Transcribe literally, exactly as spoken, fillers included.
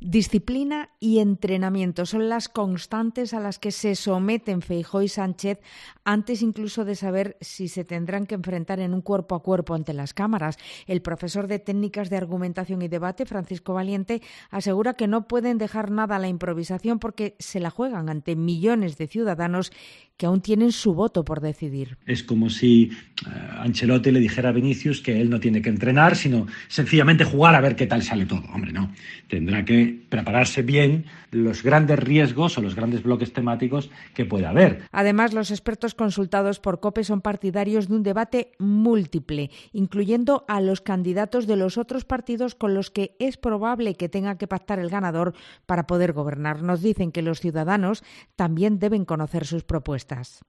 Disciplina y entrenamiento son las constantes a las que se someten Feijóo y Sánchez antes incluso de saber si se tendrán que enfrentar en un cuerpo a cuerpo ante las cámaras. El profesor de técnicas de argumentación y debate, Francisco Valiente, asegura que no pueden dejar nada a la improvisación porque se la juegan ante millones de ciudadanos que aún tienen su voto por decidir. Es como si uh, Ancelotti le dijera a Vinicius que él no tiene que entrenar, sino sencillamente jugar a ver qué tal sale todo. Hombre, no. Tendrá que prepararse bien los grandes riesgos o los grandes bloques temáticos que pueda haber. Además, los expertos consultados por COPE son partidarios de un debate múltiple, incluyendo a los candidatos de los otros partidos con los que es probable que tenga que pactar el ganador para poder gobernar. Nos dicen que los ciudadanos también deben conocer sus propuestas.